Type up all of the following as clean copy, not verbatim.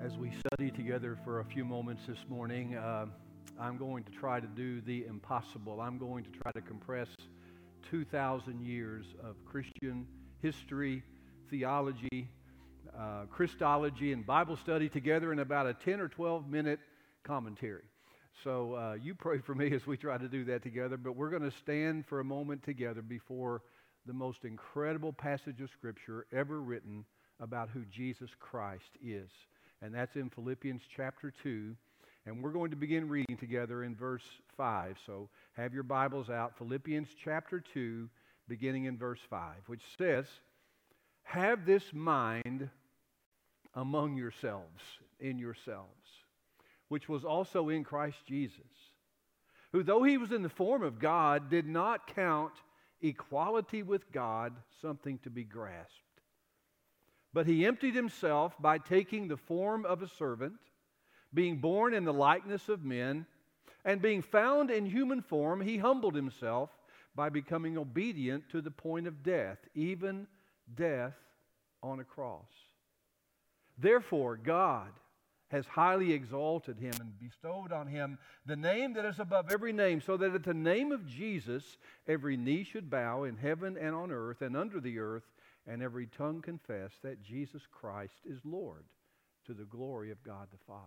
As we study together for a few moments this morning, I'm going to try to do the impossible. I'm going to try to compress 2,000 years of Christian history, theology, Christology, and Bible study together in about a 10 or 12 minute commentary. So you pray for me as we try to do that together, but we're going to stand for a moment together before the most incredible passage of Scripture ever written about who Jesus Christ is. And that's in Philippians chapter 2. And we're going to begin reading together in verse 5. So have your Bibles out. Philippians chapter 2, beginning in verse 5, which says, "Have this mind among yourselves, in yourselves, which was also in Christ Jesus, who though he was in the form of God, did not count equality with God something to be grasped. But he emptied himself by taking the form of a servant, being born in the likeness of men, and being found in human form, he humbled himself by becoming obedient to the point of death, even death on a cross. Therefore, God has highly exalted him and bestowed on him the name that is above every name, so that at the name of Jesus every knee should bow in heaven and on earth and under the earth, and every tongue confess that Jesus Christ is Lord, to the glory of God the Father."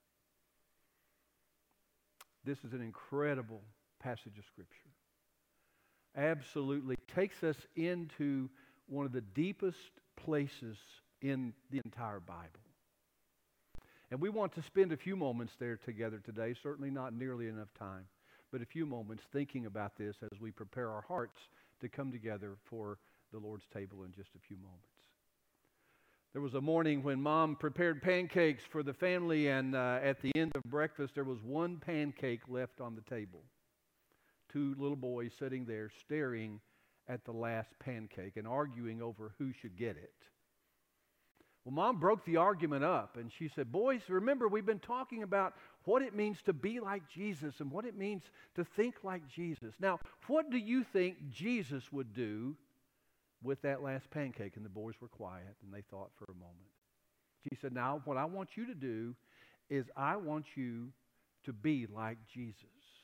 This is an incredible passage of Scripture. Absolutely takes us into one of the deepest places in the entire Bible. And we want to spend a few moments there together today, certainly not nearly enough time, but a few moments thinking about this as we prepare our hearts to come together for the Lord's table in just a few moments. There was a morning when Mom prepared pancakes for the family, and at the end of breakfast, there was one pancake left on the table. Two little boys sitting there staring at the last pancake and arguing over who should get it. Well, Mom broke the argument up, and she said, "Boys, remember, we've been talking about what it means to be like Jesus and what it means to think like Jesus. Now, what do you think Jesus would do with that last pancake?" And the boys were quiet, and they thought for a moment. She said, "Now, what I want you to do is I want you to be like Jesus."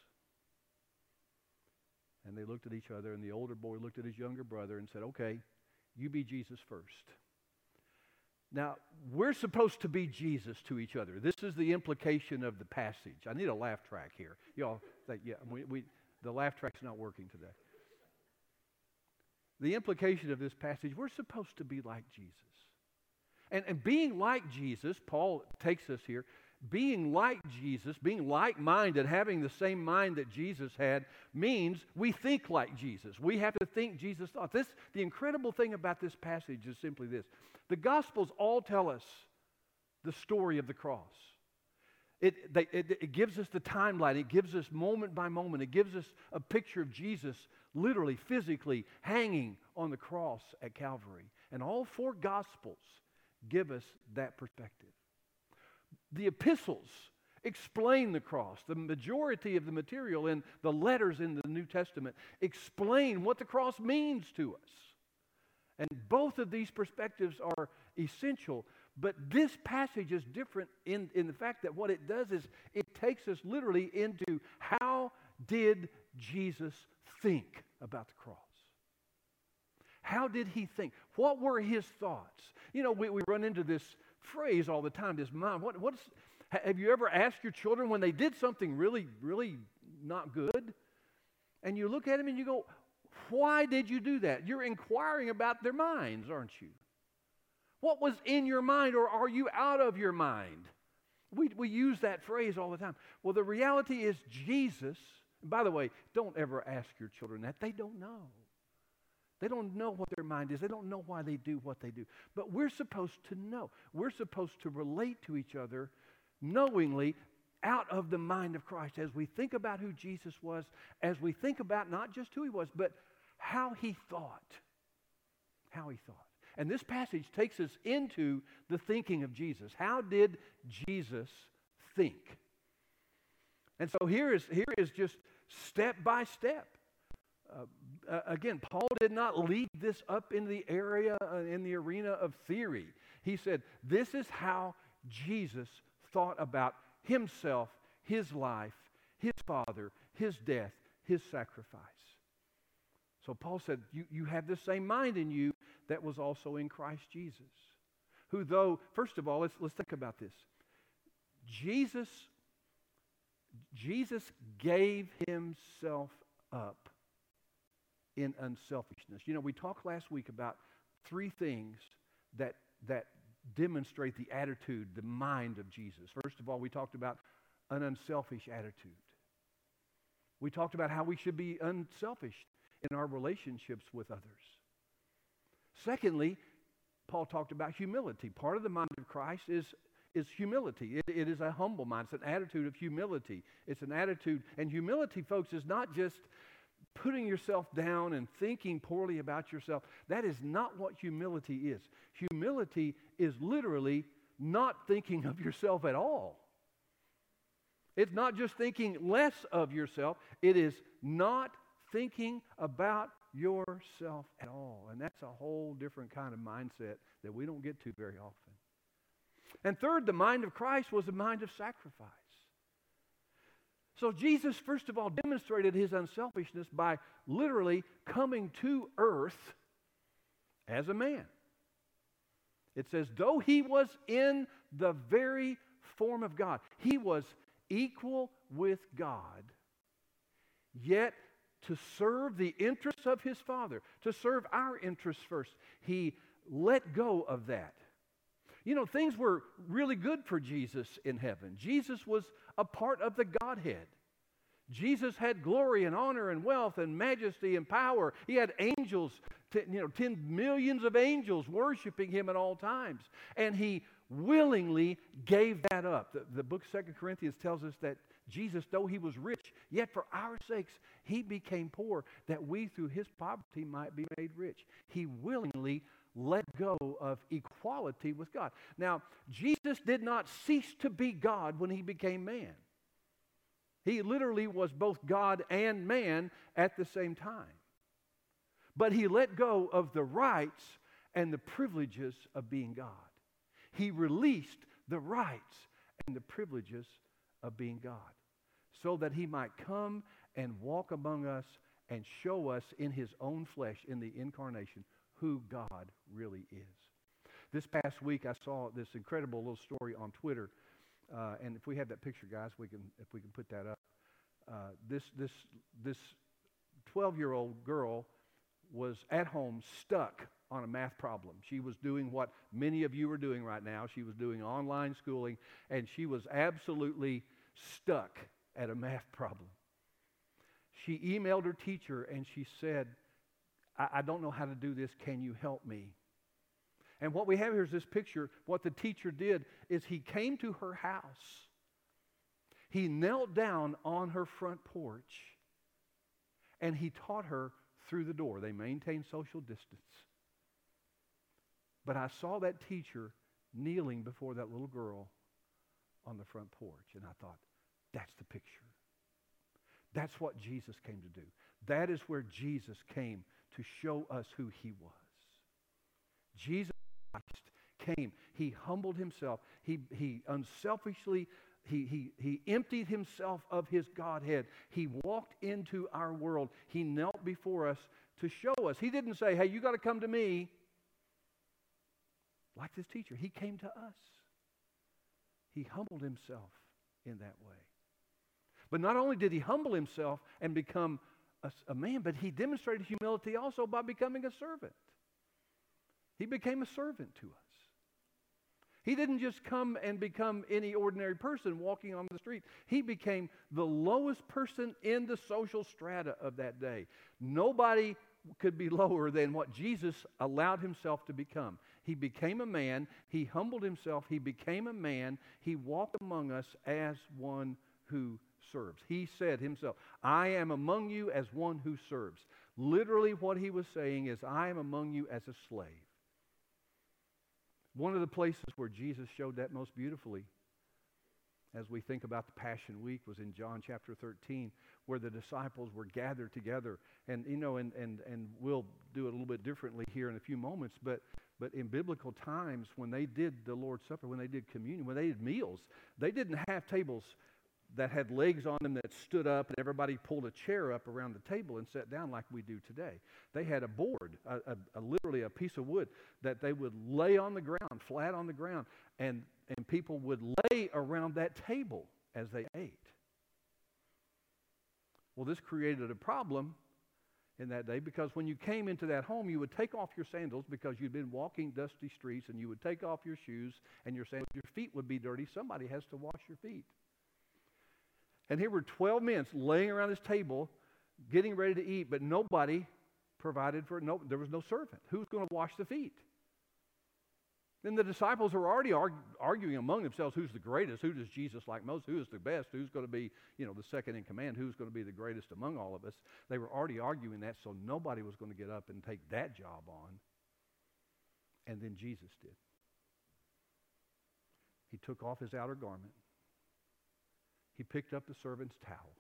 And they looked at each other, and the older boy looked at his younger brother and said, "Okay, you be Jesus first." Now, we're supposed to be Jesus to each other. This is the implication of the passage. I need a laugh track here. Y'all think, yeah, the laugh track's not working today. The implication of this passage, we're supposed to be like Jesus. And being like Jesus, Paul takes us here, being like Jesus, being like-minded, having the same mind that Jesus had, means we think like Jesus. We have to think Jesus thought. The incredible thing about this passage is simply this. The Gospels all tell us the story of the cross. It gives us the timeline. It gives us moment by moment. It gives us a picture of Jesus literally, physically hanging on the cross at Calvary. And all four Gospels give us that perspective. The epistles explain the cross. The majority of the material in the letters in the New Testament explain what the cross means to us. And both of these perspectives are essential. But this passage is different in the fact that what it does is it takes us literally into how did Jesus think about the cross? How did he think? What were his thoughts? You know, we run into this phrase all the time, this mind. Have you ever asked your children when they did something really, really not good? And you look at them and you go, "Why did you do that?" You're inquiring about their minds, aren't you? What was in your mind, or are you out of your mind? We use that phrase all the time. Well, the reality is Jesus, by the way, don't ever ask your children that. They don't know. They don't know what their mind is. They don't know why they do what they do. But we're supposed to know. We're supposed to relate to each other knowingly out of the mind of Christ as we think about who Jesus was, as we think about not just who he was, but how he thought. How he thought. And this passage takes us into the thinking of Jesus. How did Jesus think? And so here is just step by step. Again, Paul did not lead this up in the arena of theory. He said, this is how Jesus thought about himself, his life, his Father, his death, his sacrifice. So Paul said, you have the same mind in you that was also in Christ Jesus. Who though, first of all, let's think about this. Jesus gave himself up in unselfishness. You know, we talked last week about three things that demonstrate the attitude, the mind of Jesus. First of all, we talked about an unselfish attitude. We talked about how we should be unselfish in our relationships with others. Secondly, Paul talked about humility. Part of the mind of Christ is humility. It is a humble mind. It's an attitude of humility. It's an attitude, and humility, folks, is not just putting yourself down and thinking poorly about yourself. That is not what humility is. Humility is literally not thinking of yourself at all. It's not just thinking less of yourself. It is not thinking about yourself at all. And that's a whole different kind of mindset that we don't get to very often. And third, the mind of Christ was a mind of sacrifice. So Jesus, first of all, demonstrated his unselfishness by literally coming to earth as a man. It says, though he was in the very form of God, he was equal with God, yet to serve the interests of his Father, to serve our interests first, he let go of that. You know, things were really good for Jesus in heaven. Jesus was a part of the Godhead. Jesus had glory and honor and wealth and majesty and power. He had angels, 10 millions of angels worshiping him at all times. And he willingly gave that up. The book of 2 Corinthians tells us that Jesus, though he was rich, yet for our sakes he became poor, that we through his poverty might be made rich. He willingly let go of equality with God. Now, Jesus did not cease to be God when he became man. He literally was both God and man at the same time. But he let go of the rights and the privileges of being God. He released the rights and the privileges of being God so that he might come and walk among us and show us in his own flesh, in the incarnation, who God really is. This past week, I saw this incredible little story on Twitter, and if we have that picture, guys, if we can put that up. This 12-year-old girl was at home stuck on a math problem. She was doing what many of you are doing right now. She was doing online schooling, and she was absolutely stuck at a math problem. She emailed her teacher, and she said, I don't know how to do this. Can you help me? And what we have here is this picture. What the teacher did is he came to her house. He knelt down on her front porch, and he taught her through the door. They maintained social distance. But I saw that teacher kneeling before that little girl on the front porch, and I thought, that's the picture. That's what Jesus came to do. That is where Jesus came to show us who he was. Jesus Christ came. He humbled himself. He unselfishly, he emptied himself of his Godhead. He walked into our world. He knelt before us to show us. He didn't say, hey, you got to come to me. Like this teacher, he came to us. He humbled himself in that way. But not only did he humble himself and become a man, but he demonstrated humility also by becoming a servant. He became a servant to us. He didn't just come and become any ordinary person walking on the street. He became the lowest person in the social strata of that day. Nobody could be lower than what Jesus allowed himself to become. He became a man. He humbled himself. He became a man. He walked among us as one who serves. He said himself, I am among you as one who serves. Literally what he was saying is, I am among you as a slave. One of the places where Jesus showed that most beautifully, as we think about the Passion Week, was in John chapter 13, where the disciples were gathered together. And we'll do it a little bit differently here in a few moments, but But in biblical times, when they did the Lord's Supper, when they did communion, when they did meals, they didn't have tables that had legs on them that stood up and everybody pulled a chair up around the table and sat down like we do today. They had a board, literally a piece of wood that they would lay on the ground, flat on the ground, and people would lay around that table as they ate. Well, this created a problem in that day, because when you came into that home, you would take off your sandals because you'd been walking dusty streets, and you would take off your shoes and your sandals. Your feet would be dirty. Somebody has to wash your feet. And here were 12 men laying around this table, getting ready to eat, but nobody provided for it. No, there was no servant. Who's going to wash the feet? Then the disciples were already arguing among themselves, who's the greatest? Who does Jesus like most? Who is the best? Who's going to be, the second in command? Who's going to be the greatest among all of us? They were already arguing that, so nobody was going to get up and take that job on. And then Jesus did. He took off his outer garment. He picked up the servant's towel.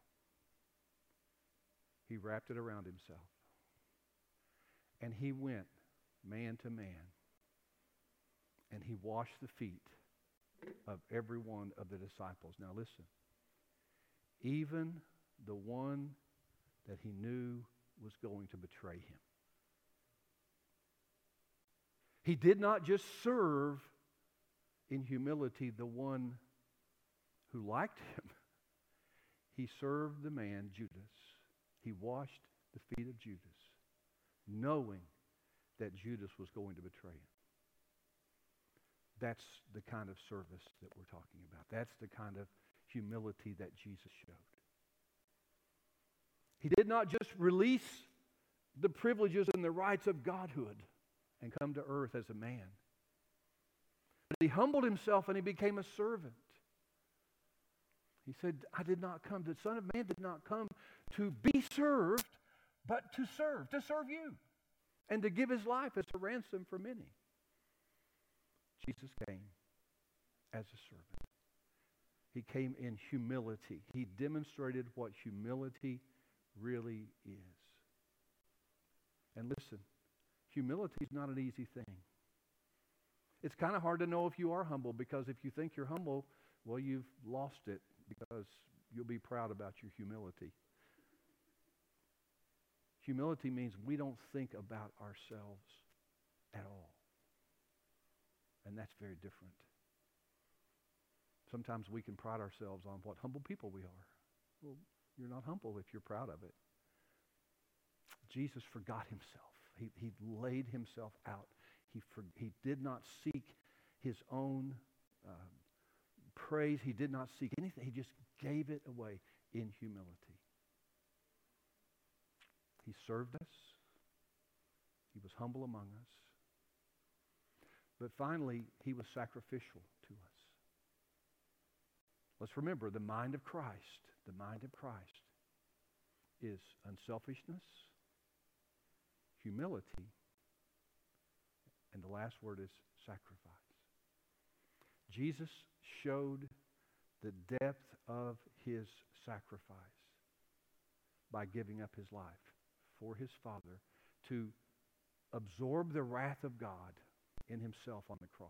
He wrapped it around himself. And he went man to man. And he washed the feet of every one of the disciples. Now listen, even the one that he knew was going to betray him. He did not just serve in humility the one who liked him. He served the man, Judas. He washed the feet of Judas, knowing that Judas was going to betray him. That's the kind of service that we're talking about. That's the kind of humility that Jesus showed. He did not just release the privileges and the rights of godhood and come to earth as a man. But he humbled himself and he became a servant. He said, the Son of Man did not come to be served, but to serve you, and to give his life as a ransom for many. Jesus came as a servant. He came in humility. He demonstrated what humility really is. And listen, humility is not an easy thing. It's kind of hard to know if you are humble, because if you think you're humble, well, you've lost it, because you'll be proud about your humility. Humility means we don't think about ourselves at all. And that's very different. Sometimes we can pride ourselves on what humble people we are. Well, you're not humble if you're proud of it. Jesus forgot himself. He laid himself out. He did not seek his own praise. He did not seek anything. He just gave it away in humility. He served us. He was humble among us. But finally, he was sacrificial to us. Let's remember, the mind of Christ is unselfishness, humility, and the last word is sacrifice. Jesus showed the depth of his sacrifice by giving up his life for his Father to absorb the wrath of God in himself on the cross,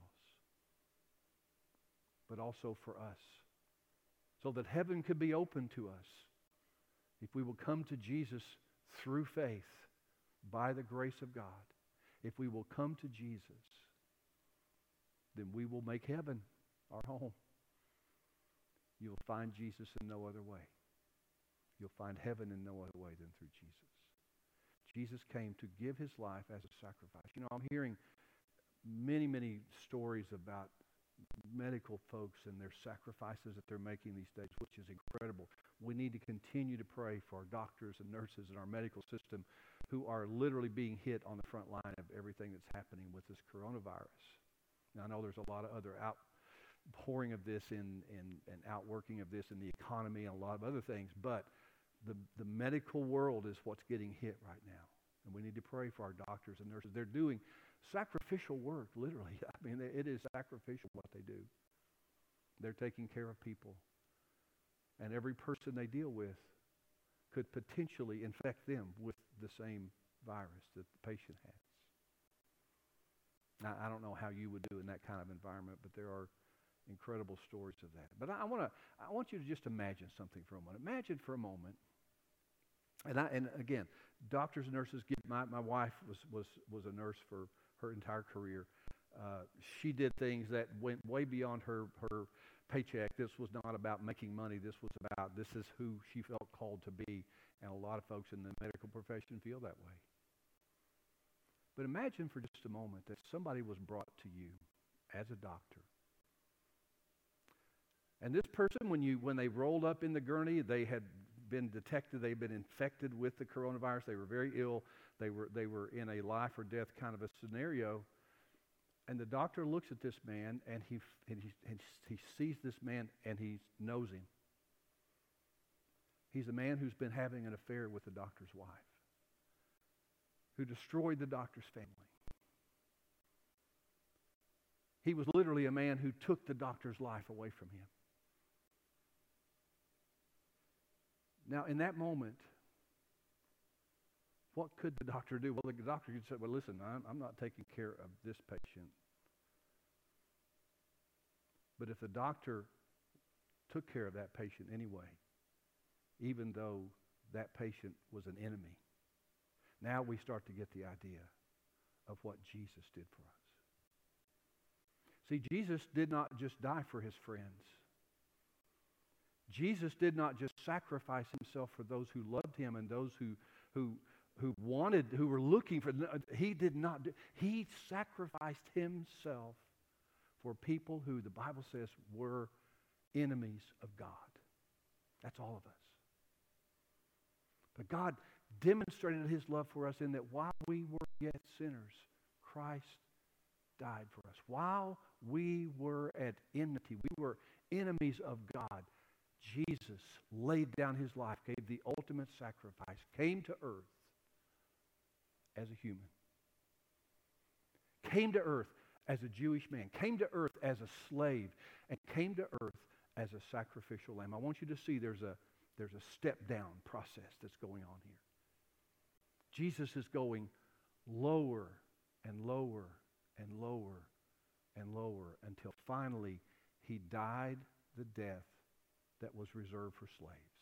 but also for us, so that heaven could be open to us if we will come to Jesus through faith by the grace of God. If we will come to Jesus, then we will make heaven our home. You'll find Jesus in no other way. You'll find heaven in no other way than through Jesus. Jesus came to give his life as a sacrifice. I'm hearing many, many stories about medical folks and their sacrifices that they're making these days, which is incredible. We need to continue to pray for our doctors and nurses in our medical system who are literally being hit on the front line of everything that's happening with this coronavirus. Now, I know there's a lot of other outpouring of this and outworking of this in the economy and a lot of other things, but the medical world is what's getting hit right now. And we need to pray for our doctors and nurses. They're doing sacrificial work, literally. I mean, it is sacrificial what they do. They're taking care of people. And every person they deal with could potentially infect them with the same virus that the patient has. I don't know how you would do in that kind of environment, but there are incredible stories of that. But I want you to just imagine something for a moment. Imagine for a moment, and again, doctors and nurses get. My wife was a nurse for her entire career. She did things that went way beyond her paycheck. This was not about making money. This is who she felt called to be, and a lot of folks in the medical profession feel that way. But imagine for just a moment that somebody was brought to you as a doctor. And this person, when they rolled up in the gurney, they had been detected, they'd been infected with the coronavirus. They were very ill. They were in a life or death kind of a scenario. And the doctor looks at this man, and he sees this man, and he knows him. He's a man who's been having an affair with the doctor's wife, who destroyed the doctor's family. He was literally a man who took the doctor's life away from him. Now, in that moment, what could the doctor do? Well, the doctor could say, well, listen, I'm not taking care of this patient. But if the doctor took care of that patient anyway, even though that patient was an enemy, now we start to get the idea of what Jesus did for us. See, Jesus did not just die for his friends. Jesus did not just sacrifice himself for those who loved him and those who were looking for. He did not. He sacrificed himself for people who the Bible says were enemies of God. That's all of us. But God demonstrated his love for us in that while we were yet sinners, Christ died for us. While we were at enmity, we were enemies of God, Jesus laid down his life, gave the ultimate sacrifice, came to earth as a human, came to earth as a Jewish man, came to earth as a slave, and came to earth as a sacrificial lamb. I want you to see there's a step-down process that's going on here. Jesus is going lower and lower and lower and lower until finally he died the death that was reserved for slaves.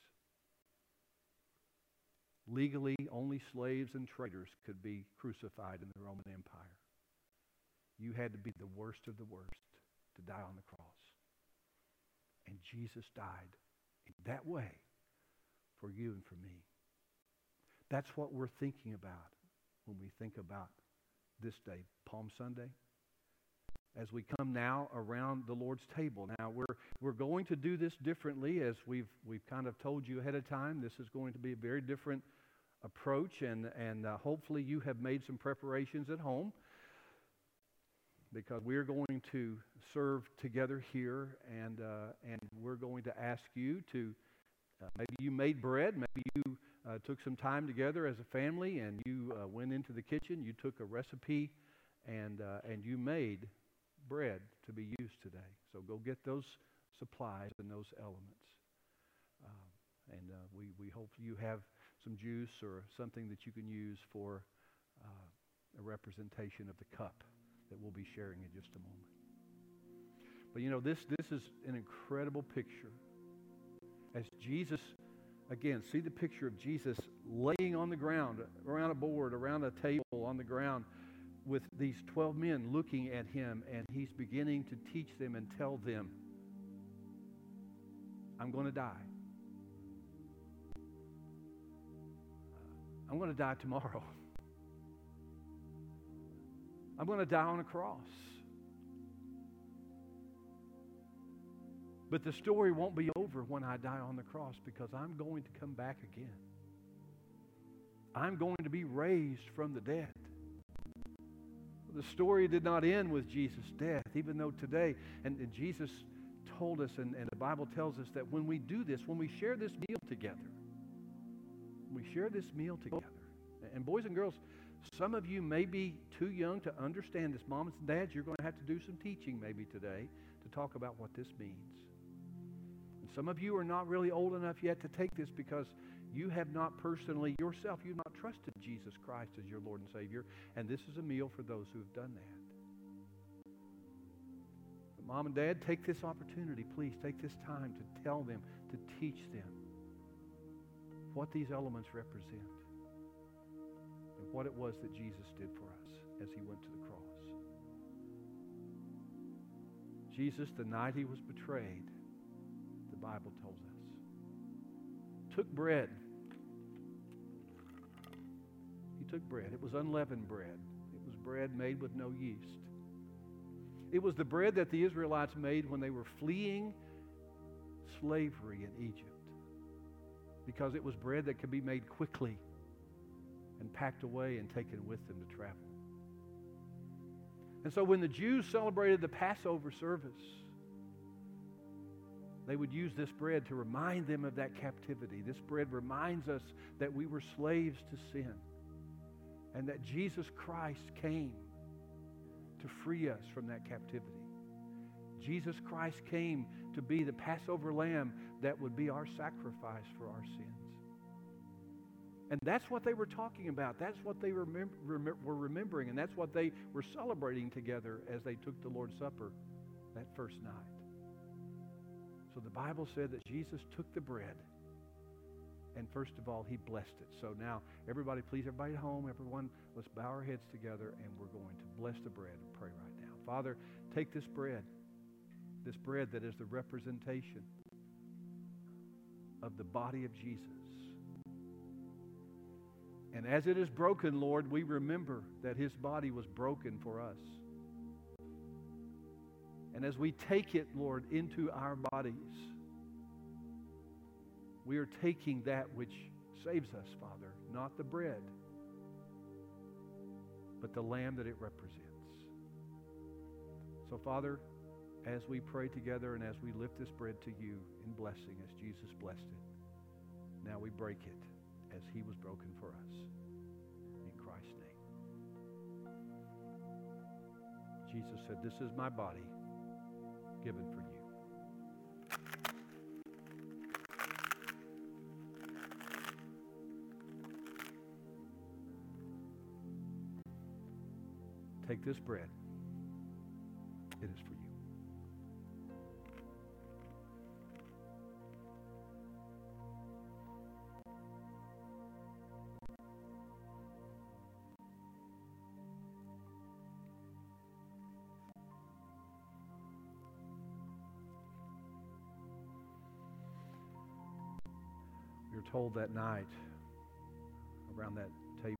Legally, only slaves and traitors could be crucified in the Roman Empire. You had to be the worst of the worst to die on the cross. And Jesus died in that way for you and for me. That's what we're thinking about when we think about this day, Palm Sunday. As we come now around the Lord's table. Now we're going to do this differently, as we've kind of told you ahead of time. This is going to be a very different approach, and hopefully you have made some preparations at home, because we're going to serve together here, and we're going to ask you to maybe you made bread, maybe you took some time together as a family, and you went into the kitchen, you took a recipe, and you made bread to be used today. So go get those supplies and those elements. We hope you have some juice or something that you can use for a representation of the cup that we'll be sharing in just a moment. But you know, this is an incredible picture. As Jesus, again, see the picture of Jesus laying on the ground, around a board, around a table on the ground, with these 12 men looking at him, and he's beginning to teach them and tell them, I'm going to die. I'm going to die tomorrow. I'm going to die on a cross. But the story won't be over when I die on the cross, because I'm going to come back again. I'm going to be raised from the dead. The story did not end with Jesus' death, even though today, and Jesus told us, and the Bible tells us that when we do this, when we share this meal together, and boys and girls, some of you may be too young to understand this. Moms and dads, you're going to have to do some teaching maybe today to talk about what this means. And some of you are not really old enough yet to take this, because you have not personally yourself, you've not trusted Jesus Christ as your Lord and Savior, and this is a meal for those who have done that. Mom and Dad, take this opportunity. Please take this time to tell them, to teach them what these elements represent and what it was that Jesus did for us as he went to the cross. Jesus, the night he was betrayed, the Bible tells us, took bread. He took bread. It was unleavened bread. It was bread made with no yeast. It was the bread that the Israelites made when they were fleeing slavery in Egypt, because it was bread that could be made quickly and packed away and taken with them to travel. And so when the Jews celebrated the Passover service, they would use this bread to remind them of that captivity. This bread reminds us that we were slaves to sin and that Jesus Christ came to free us from that captivity. Jesus Christ came to be the Passover lamb that would be our sacrifice for our sins. And that's what they were talking about. That's what they were remembering, and that's what they were celebrating together as they took the Lord's Supper that first night. So the Bible said that Jesus took the bread, and first of all, he blessed it. So now, everybody at home, everyone, let's bow our heads together, and we're going to bless the bread and pray right now. Father, take this bread that is the representation of the body of Jesus. And as it is broken, Lord, we remember that his body was broken for us. And as we take it, Lord, into our bodies, we are taking that which saves us, Father, not the bread, but the lamb that it represents. So, Father, as we pray together and as we lift this bread to you in blessing as Jesus blessed it, now we break it as he was broken for us. In Christ's name. Jesus said, "This is my body given for you." Take this bread. It is for you. We were told that night around that table,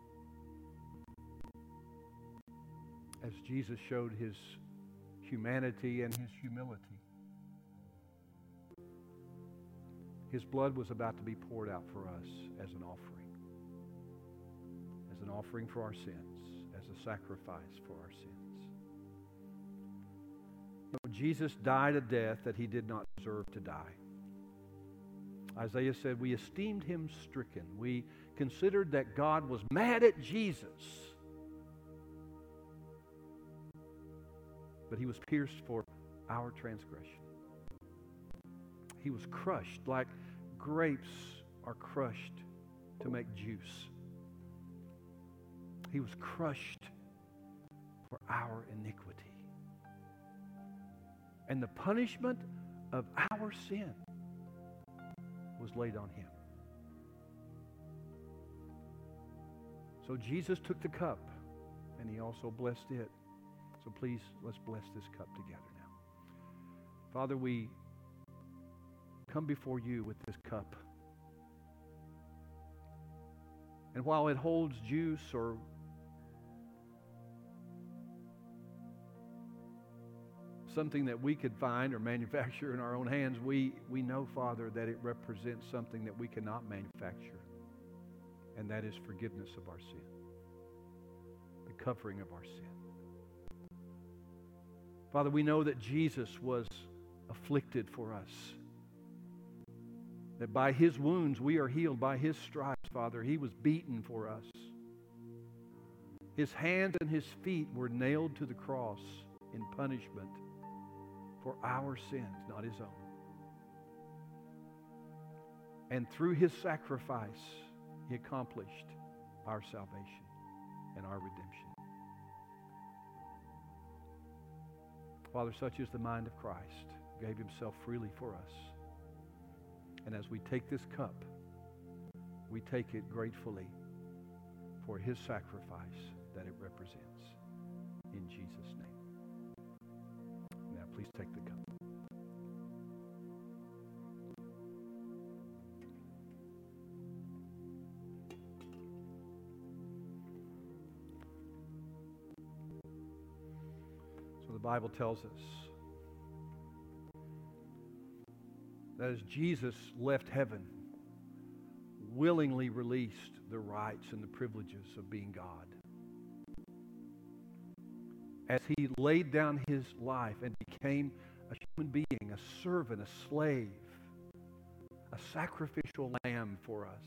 as Jesus showed his humanity and his humility, his blood was about to be poured out for us as an offering for our sins, as a sacrifice for our sins. But Jesus died a death that he did not deserve to die. Isaiah said, "We esteemed him stricken." We considered that God was mad at Jesus. But he was pierced for our transgression. He was crushed like grapes are crushed to make juice. He was crushed for our iniquity. And the punishment of our sin was laid on him. So Jesus took the cup and he also blessed it. So please, let's bless this cup together now. Father, we come before you with this cup. And while it holds juice or something that we could find or manufacture in our own hands, we know, Father, that it represents something that we cannot manufacture. And that is forgiveness of our sin. The covering of our sin. Father, we know that Jesus was afflicted for us. That by his wounds we are healed. By his stripes, Father, he was beaten for us. His hands and his feet were nailed to the cross in punishment for our sins, not his own. And through his sacrifice, he accomplished our salvation and our redemption. Father, such is the mind of Christ, who gave himself freely for us. And as we take this cup, we take it gratefully for his sacrifice that it represents. In Jesus' name. Now please take the cup. So the Bible tells us that as Jesus left heaven, willingly released the rights and the privileges of being God. As he laid down his life and became a human being, a servant, a slave, a sacrificial lamb for us,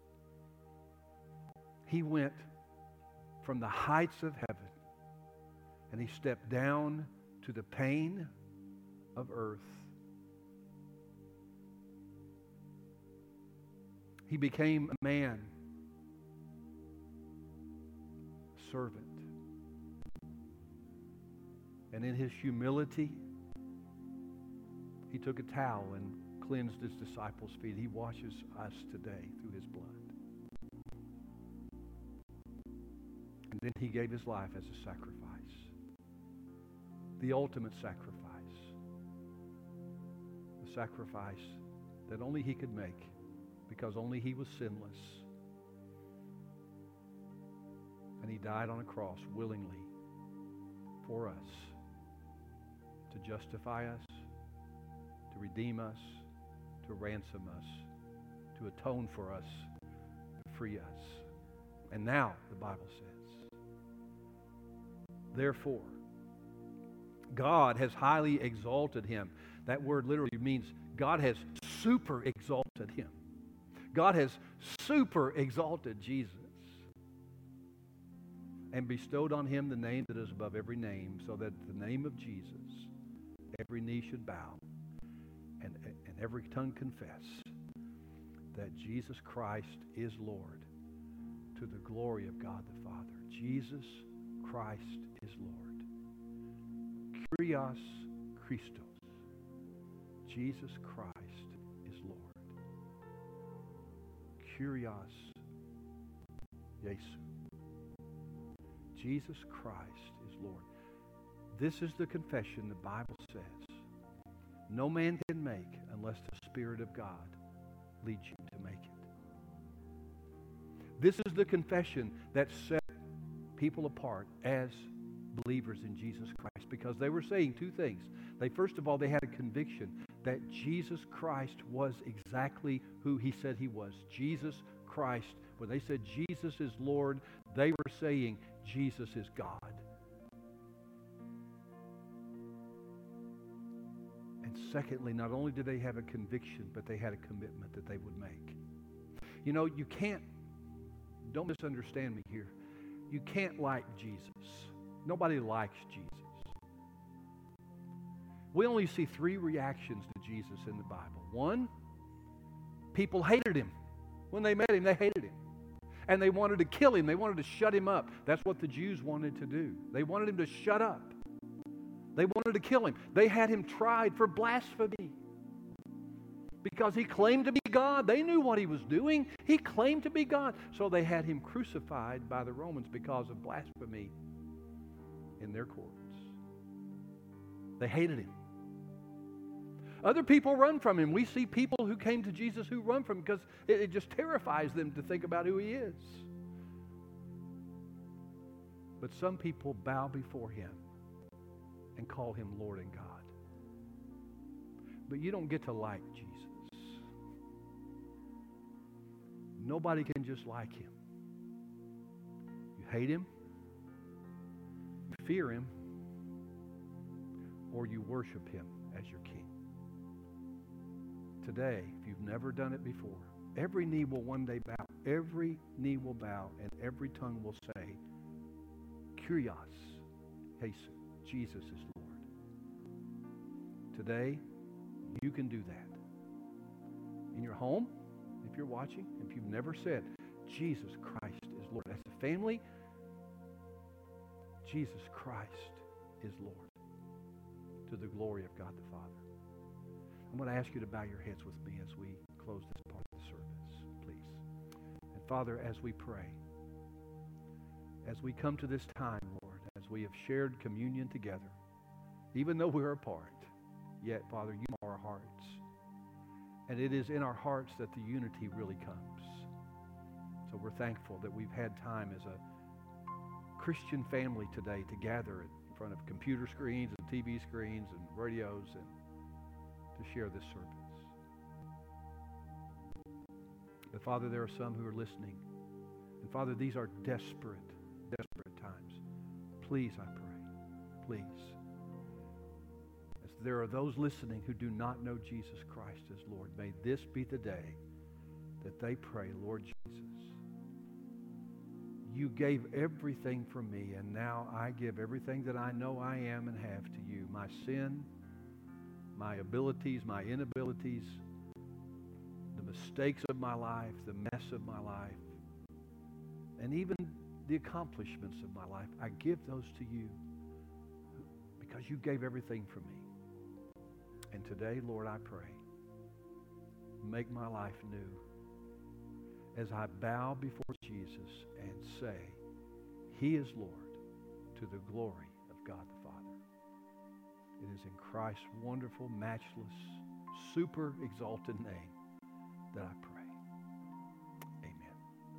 he went from the heights of heaven and he stepped down to the pain of earth. He became a man, a servant. And in his humility, he took a towel and cleansed his disciples' feet. He washes us today through his blood. And then he gave his life as a sacrifice, the ultimate sacrifice, the sacrifice that only he could make, because only he was sinless. And he died on a cross willingly for us, to justify us, to redeem us, to ransom us, to atone for us, to free us. And now, the Bible says, therefore, God has highly exalted him. That word literally means God has super exalted him. God has super exalted Jesus and bestowed on him the name that is above every name, so that at the name of Jesus, every knee should bow and every tongue confess that Jesus Christ is Lord, to the glory of God the Father. Jesus Christ is Lord. Kyrios Christos. Jesus Christ is Lord. Kyrios Jesu. Jesus Christ is Lord. This is the confession the Bible says no man can make unless the Spirit of God leads you to make it. This is the confession that set people apart as believers in Jesus Christ, because they were saying two things. First of all, they had a conviction that Jesus Christ was exactly who he said he was. Jesus Christ. When they said Jesus is Lord, they were saying Jesus is God. And secondly, not only did they have a conviction, but they had a commitment that they would make. You know, you can't, don't misunderstand me here, you can't like Jesus. Nobody likes Jesus. We only see 3 reactions to Jesus in the Bible. 1, people hated him. When they met him, they hated him. And they wanted to kill him. They wanted to shut him up. That's what the Jews wanted to do. They wanted him to shut up. They wanted to kill him. They had him tried for blasphemy because he claimed to be God. They knew what he was doing. He claimed to be God. So they had him crucified by the Romans because of blasphemy in their courts. They hated him. Other people run from him. We see people who came to Jesus who run from him because it just terrifies them to think about who he is. But some people bow before him and call him Lord and God. But you don't get to like Jesus. Nobody can just like him. You hate him, you fear him, or you worship him as your king. Today, if you've never done it before, every knee will one day bow. Every knee will bow and every tongue will say, Kyrios Jesu, Jesus is Lord. Today, you can do that. In your home, if you're watching, if you've never said, Jesus Christ is Lord. As a family, Jesus Christ is Lord. to the glory of God the Father. I'm going to ask you to bow your heads with me as we close this part of the service, please. And Father, as we pray, as we come to this time, Lord, as we have shared communion together, even though we're apart, yet, Father, you know our hearts. And it is in our hearts that the unity really comes. So we're thankful that we've had time as a Christian family today to gather in front of computer screens and TV screens and radios and to share this service. But Father, there are some who are listening. And Father, these are desperate times. Please, I pray, please. As there are those listening who do not know Jesus Christ as Lord, may this be the day that they pray, Lord Jesus, you gave everything for me, and now I give everything that I know I am and have to you. My sin, my abilities, my inabilities, the mistakes of my life, the mess of my life, and even the accomplishments of my life. I give those to you because you gave everything for me. And today, Lord, I pray, make my life new as I bow before Jesus and say, he is Lord, to the glory of God the Father. It is in Christ's wonderful, matchless, super exalted name that I pray. Amen.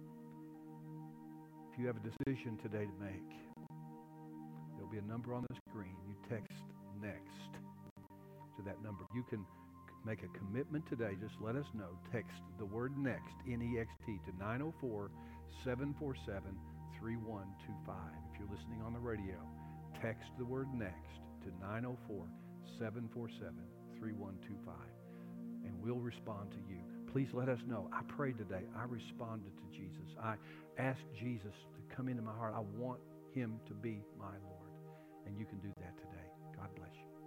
If you have a decision today to make, there'll be a number on the screen. You text NEXT to that number. You can make a commitment today. Just let us know. Text the word NEXT, N-E-X-T, to 904-747-3125. If you're listening on the radio, text the word NEXT to 904-747-3125, and we'll respond to you. Please let us know. I prayed today. I responded to Jesus. I asked Jesus to come into my heart. I want him to be my Lord. And you can do that today. God bless you.